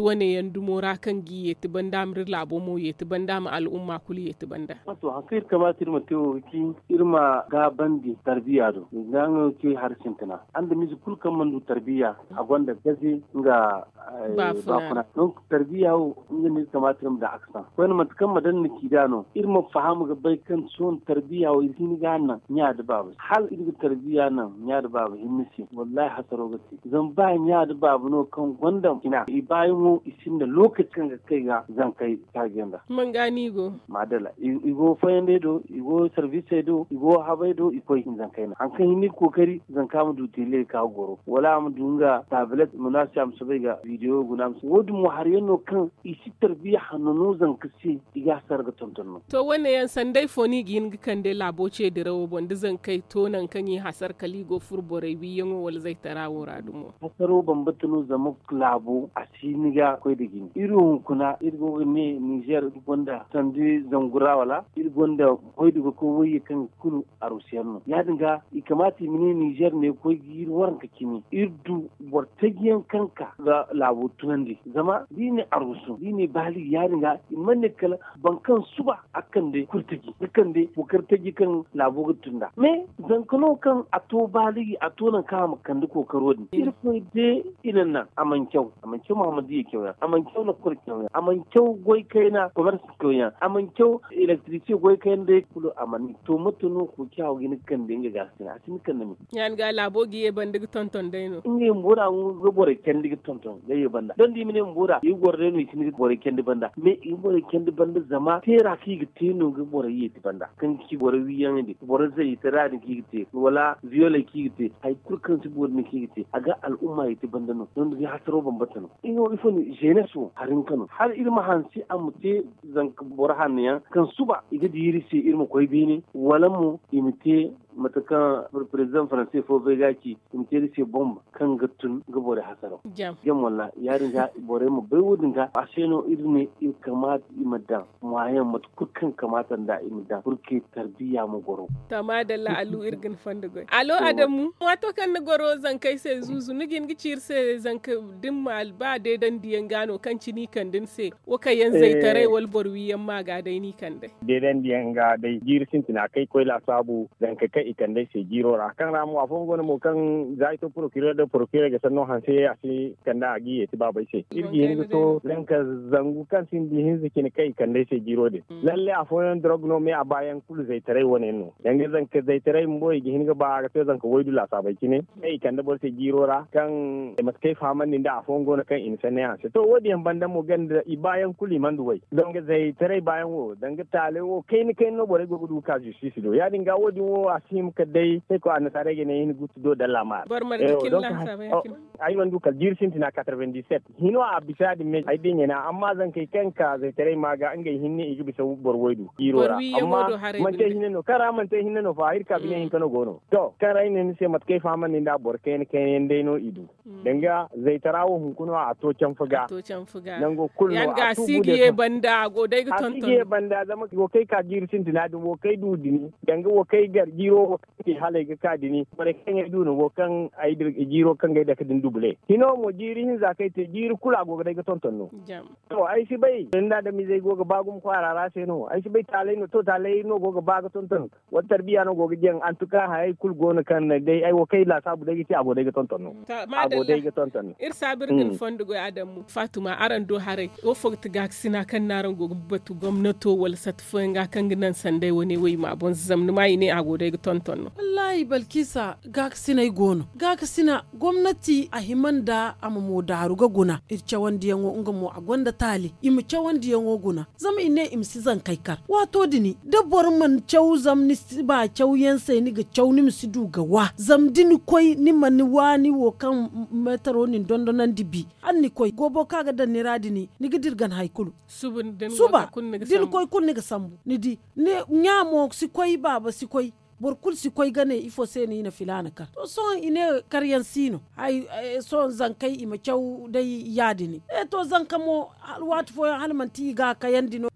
wane yandu mora kan gi yeti banda mir labo mo yeti banda ma al'umma kuli yeti banda wato hankali kamata irma tewo ki irma ga bandi tarbiya do ngan ke harshen tana an da mizu kul kan mandu tarbiya a gwanda gazi nga ba kuna don tarbiya o ngani kamata irma da aksan ko ne matakan madan ki dano irma fahamu ga bai kan son tarbiya o izini ga nan nya da babu hal irga tarbiya nan nya da babu himmisi wallahi hasaro gati zan ba nya da babu no kan gwanda ina i bayan mu isin da lokacin ga kai ga zan kai tagenda man gani go madala igo fayande do igo service do igo habai do iko yin zan kai na an kan ni kokari zan kama dutele ka goro wala mu dunga tablet munasam su bai ga video guna mu wodu mu har yano kan isi tarbiya hannu zan kasi iga sarga tontonno to wannan yan sandai foni gin kan de laboce da rawo bonda zan kai to nan kan yi hasar kaligo furbore biyan wal zai tarawo radumo hasaro bambatano zama labo asiniga koi da gini irin kuna irgo ne Niger gonda sandi zangura wala irgonda koi da ko waye kan kulu a rusiyarno ya dinga ikamati mini Niger ne koi gir waran ka kimi irdu bortagiyan kanka ga labo tunandi zama dini arusu dini bali ya dinga manne kala bankan suba akan de kurtagi akan de bukartagi kan labo gutunda me zankano kan ato bali ato nan ka makan ko karodi irko de inan nan aman kyau aman kyau Muhammadu ya kyau aman kyau na kur kyau aman kyau goi kai na commerce kyau ya aman kyau electricity goi kai da kulo aman to mutunu ku kyau gini kan dinga gasina asin kan nami yan ga labo giye bandig tonton dai no inge mbura ngu robore kendi tonton gaye banda don di mine mbura yi gorde no isin bore kendi banda me yi bore kendi banda zama tera ki gite no ga bore yi ti banda kan ki bore wiyan di bore zai tara ni ki gite wala viola ki gite ai kurkan su bore ni ki gite aga al'umma yi ti banda no don di hasaro bambata no ingo ifo ni jenesu harin kano har irma hansi amute zank bore haniya kan suba iga diri se irma koy bini wala mu imite matakan president français fo vegaki imite se bomba kan gatun gabore hasaro jam jam walla yarin ga bore mu bai wudin ga aseno irne il kamata imadan wayan matkukan kamata da imadan burke tarbiya mu goro tamadalla alu irgin fandugo alo adamu wato kan goro zan kai sai zuzu nigin gicir sai zan ka dimmal ba dai dan diyan gano kan cini kan din sai waka yan zai tare wal borwi yan ma ga dai ni kan dai dai dan diyan ga dai girsin tina kai koi la sabu zan ka kai ikan dai sai giro ra kan ramu afon gono mo kan zai to procureur da procureur ga sanno hanse asi kan da agi ti babai sai irgi hin to zan ka zangu kan sin di hin zikin kai kan dai sai giro din lalle afon drug no me a bayan kulu zai tare wani no yange zan ka zai tare mbo gi hin ga ba ga to zan ka woidu la sabai kine kai kan da bor sai giro ra kan e maskai faman din da afon gono kan insane ya to wodi yan banda mo ganda i bayan kuli mandu wai don ga zai tare bayan wo dan ga tale wo kai ni kai no bore go gudu ka justice do ya dinga wodi wo asim ka dai sai ko an tare gene hin gutu do dalla ma bar mar dikin lan sabai yakin ai man dukal jirsin tina ninety-seven hino a bisa di me ai dinye na amma zan kai kanka zai tare ma ga an ga hinne igi bisa borwoidu irora amma man te hinne no kara man te hinne no fa ir ka bine hin kano gono to kara ne sai mat kai faman ninda bor kai ne kai ne no idu danga zai tarawo hun kuno a to can fuga to can fuga nango kullu yan ga sigiye banda go dai ga tonton sigiye banda zama go kai ka jirsin tina du wo kai du dini danga wo kai gar giro ke halai ga ka dini bare kan ya du no wo kan ai dir giro kan ga da kadin dubule hino mo jiri hin za kai te jiri kula go dai ga tonton no jam to ai shi bai inda da mi zai go ga bagum kwara ra sai no ai shi bai talai no to talai no go ga baga tonton wa tarbiya no go ga gen an tuka hay kul go na kan dai ai wo kai la sabu dai ti ago dai ga tonton no ago dai ga tonton ir sabirgin fondo go adamu fatuma aran do hare wo fogta ga sina kan naran go batu gwamnato wal satfanga kan ginan sandai woni wai ma bon zamni mai ne ago dai ga tonton no wallahi balkisa ga sina gono ga sina gwamnati a himan da amamu da haruga guna irce wanda yango unga mu a gwanda tali imu ce wanda yango guna zama ine imsi zan kai kar wato dini dabbar man cew zam ni ba cew yan sai ni ga cew ni msi du ga wa zam dini koi ni man ni wani wo kan metaro ni dondonan dibi an ni koi gobo kaga da ni radini ni ga dirgan haikulu subun den suba din koi kun ni ga sambu ni di ne nyamo si koi baba si koi borkul si koy gane ifo seni ina filana kar to son ine karyan sino ay son zankai ima chaw dai yadini e to zankamo wat fo halman ti ga kayandino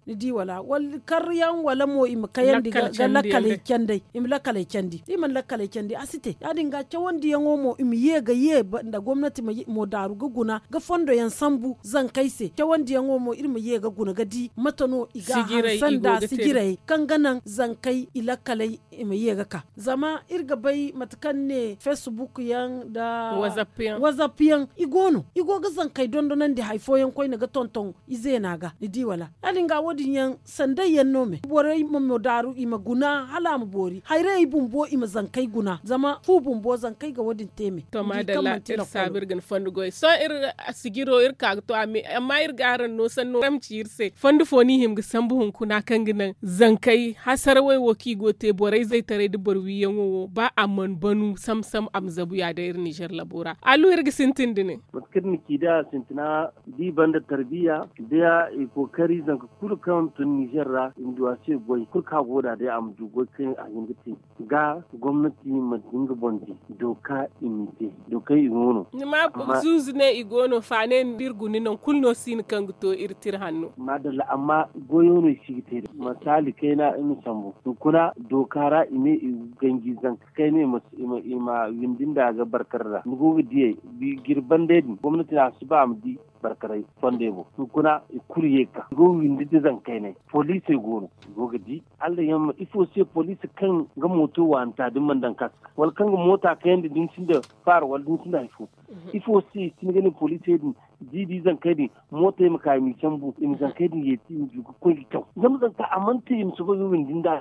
ni di wala wal karyan wala mo im kayan diga ga lakale kyandai im lakale kyandi iman lakale kyandi asite ya dinga ce wanda yango mo im ye ga ye da gwamnati mo daru ga guna ga fondo yan sambu zan kaise ce wanda yango mo irma ye ga guna ga di matano iga sanda sigirai kan ganan zan kai ilakale im ye ga ka zama irga bai matkan ne facebook yan da whatsapp yan whatsapp yan igono igo ga zan kai dondonan da haifo yan koi na ga tonton ize na ga ni di wala ya dinga wodin yan sandai yan nome borai mo daru ima guna hala mu bori haire yi bumbo ima zankai guna zama fu bumbo zankai ga wadin teme to madalla ir sabir gan fandu goy so ir asigiro ir ka to amma ir garan no san no ramci irse fandu foni him ga sambu hun kuna kan ginan zankai hasar wai woki gote borai zai tare da borwi yanwo ba amman banu sam sam am zabu ya da ir Niger labora alu ir ga sintin dine muskin ni kida sintina di banda tarbiya da kokari zanka kulu kan tun Niger ra induwa ce goy kurka goda da am dugo kan a yingiti ga gwamnati ma dinga bondi doka imite doka igono ni ma zuzu ne igono fane dirguni non kulno sin kan to irtir hannu madalla amma goyo ne shi te misali kai na in sambo kuna dokara ime gangi zan kai ne ima ima windin da ga barkarra mugo diye bi girban da gwamnati na su ba am di barkarai fonde bo kuna kuriye ka go windi zan kai ne police gono go gadi Allah yamma ifo sai police kan ga moto wanta dun mandan kas wal kan ga mota kayan da din da fara wal din da ifo ifo sai tin ga ne police din didi zan kai din mota mu kai mi cambu in zan kai din yeti in jugu ko kyau zan zan ka amanta im su go windin da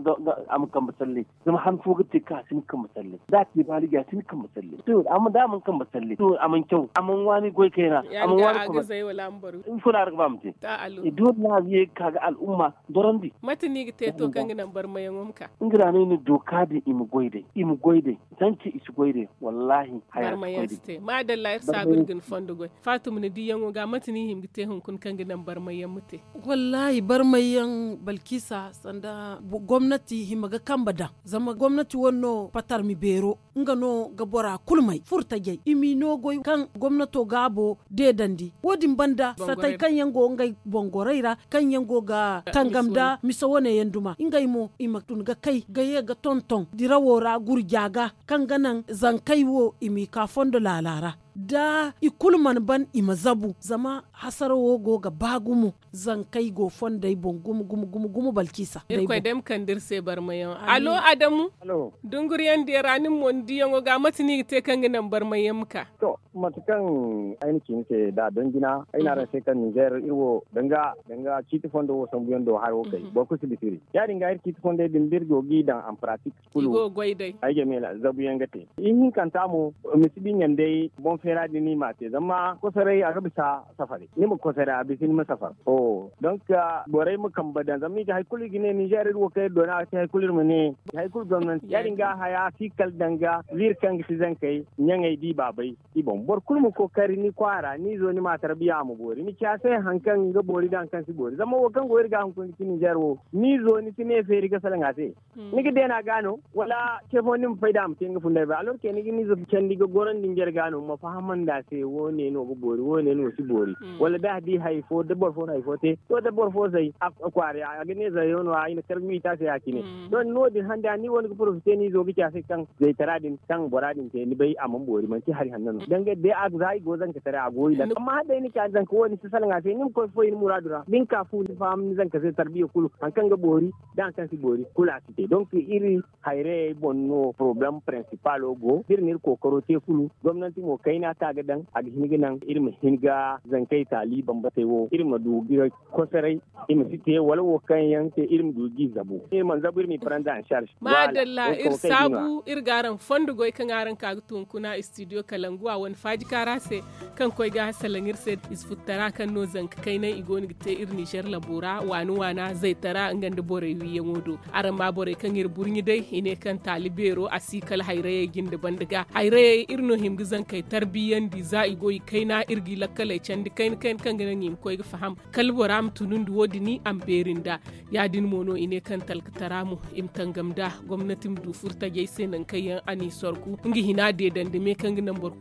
am kan basalle zama han fo gate ka sin kan basalle da ke baliga sin kan basalle to amma da mun kan basalle to aman kyau aman wani goy kaina aman wani kuma zai wala ambaru in fula arba mute ta alu ido na ye kaga al'umma dorandi matini gite to kan ginan bar mayan umka ingira ne ni doka da imu goide imu goide tanci isu goide wallahi hayar goide ma da life sabir gin fondo goy fatum ne di yango ga matini him gite hun kun kan ginan bar mayan mute wallahi bar mayan balkisa sanda gwamnati himaga kambada zama gwamnati wonno patar mi bero ngano gabora kulmai furta gay imi no goy kan gwamnato gabo de dandi wodin banda satai kan yango ngai bongoreira kan yango ga tangamda misawone yanduma ingai mo imaktun ga kai ga ye ga tonton dirawora gurjaga kan ganan zankai wo imi ka fondo lalara da ikulman ban imazabu zama hasarawo go ga bagumu zan kai go fondai bon gumu gumu gumu gumu balkisa dai ko dem kan dirse barmayan alo adamu alo dunguriyan de ranin mon diyango ga matini te kan ginan barmayan ka to matukan ainihin ke da dangina aina ran sai kan Niger irwo danga danga kiti fondo wo sambuyan do har kai bo ku sibitiri ya dinga ir kiti fondo din birgo gidan am pratique kulu go goidai ai ga mela zabuyan gate in kan tamu misibin yande bon fera dini mate zama kosarai a bisa safari ni mu kosara a bisin mu safar oh donc borai mu kan badan zami ga haikuli gine Niger irwo kai dona ta haikuli mu ne haikul gwamnati ya dinga haya fikal danga lir kan gisi zan kai nyangai di babai ibon bor kulmu kokari ni kwara ni zo ni ma tarbiya mu bori ni kya sai hankan ga bori dan kan si bori zama wo kan goyir ga hankun ki Niger wo ni zo ni tine feri ga salanga te ni ga dena gano wala ke fo nim faida am tinga funde ba alor ke ni ni zo kendi ga goran Niger gano ma fahaman da sai wo ne no go bori wo ne no si bori wala da di haifo da bor fo haifo te to da bor fo sai akware a ga ne zai yono ai na karmi ta sai akine don no din handa ni woni ko profite ni zo ga sai kan zai taradin kan boradin te ni bai amon bori man ti hari hannan dan ga dai a zai go zan ka tare a goyi da amma hada ni ka zan ka woni su salanga sai nim ko fo ni muradura din ka fu ni fam ni zan ka sai tarbiya kulu an kan ga bori dan kan si bori kula ti donc iri haire bonno problem principal go birnir ko korote kulu gwamnati mo kaina ta ga dan a hinga nan irin hinga zan kai taliban ba sai wo irin madugi ko sarai irin site wala wo kan yanke irin dugi zabu irin man zabu irin pranda an charge madalla ir sabu ir garan fondu goy kan garan ka tun kuna studio kalanguwa won faji karase kan koy ga salangir se isfutara kan no zan kai nan igoni te ir Niger labora wani wana zai tara ngande bore wi yangodo aran ma bore kan ir burnyi dai ine kan talibero asikal hayre ginde bandiga hayre irno himgi zan kai tarbiyan di za igoyi kaina irgi lakkale candi kain kain kan ganan yim koy ga faham kalboram tunundu wodi ni am berinda yadin mono ine kan talkataramu im tangamda gwamnatin du furta jey senan kayan ani sorku ngi hina de dande me kan ganan bor kulmu du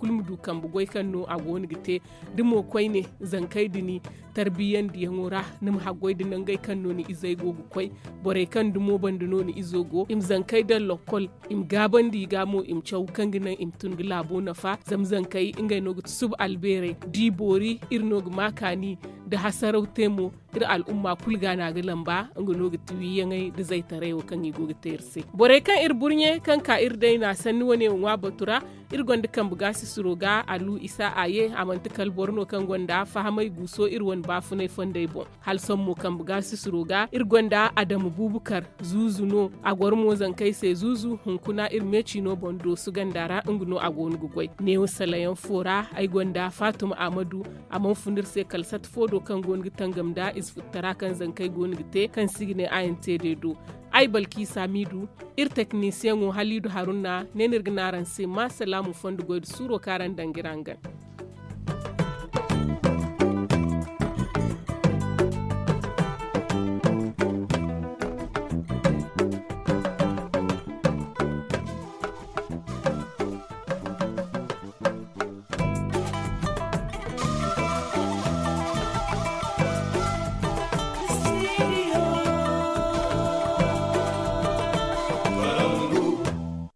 kan bugoi kan no a goni gite dimo koi ne zankai dini tarbiyan di yangora nim hagoi dinan gai kan no ni izai go koi bore kan dumo banduno ni izogo im zankai da lokol im gaban di gamo im chau kan ginan im tungila bo na fa zam zankai ingai no sub albere di bori irno makani da hasarau temo ir al'umma kulga na ga lamba ngono ga tuwi yangai da zai tare wa kan yigo ga terse bore kan ir burnye kan ka ir dai na sanni wane wa batura ir gonda kan buga si suroga alu isa aye amanta kal borno kan gonda fahamai guso ir won bafunai fondai bon hal son mo kan buga si suroga ir gonda adamu bubukar zuzuno agwarmo zan kai sai zuzu hunkuna ir meci no bondo su gandara ngono agon gugoi ne wasalayan fora ai gonda fatima amadu amon funir sai kalsat fodo kan gongi tangamda is futara kan zan kai gongi te kan signe ayante dedo ai balki samidu ir technicien o halidu haruna ne nirgnaran se ma salamu fondu goid suro karan dangirangan